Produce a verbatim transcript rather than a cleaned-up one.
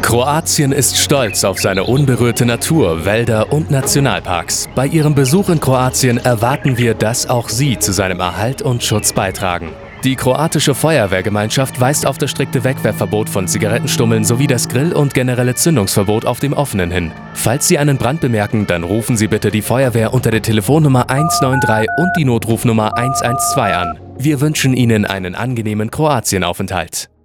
Kroatien ist stolz auf seine unberührte Natur, Wälder und Nationalparks. Bei Ihrem Besuch in Kroatien erwarten wir, dass auch Sie zu seinem Erhalt und Schutz beitragen. Die kroatische Feuerwehrgemeinschaft weist auf das strikte Wegwerfverbot von Zigarettenstummeln sowie das Grill- und generelle Zündungsverbot auf dem Offenen hin. Falls Sie einen Brand bemerken, dann rufen Sie bitte die Feuerwehr unter der Telefonnummer eins neun drei und die Notrufnummer eins eins zwei an. Wir wünschen Ihnen einen angenehmen Kroatienaufenthalt.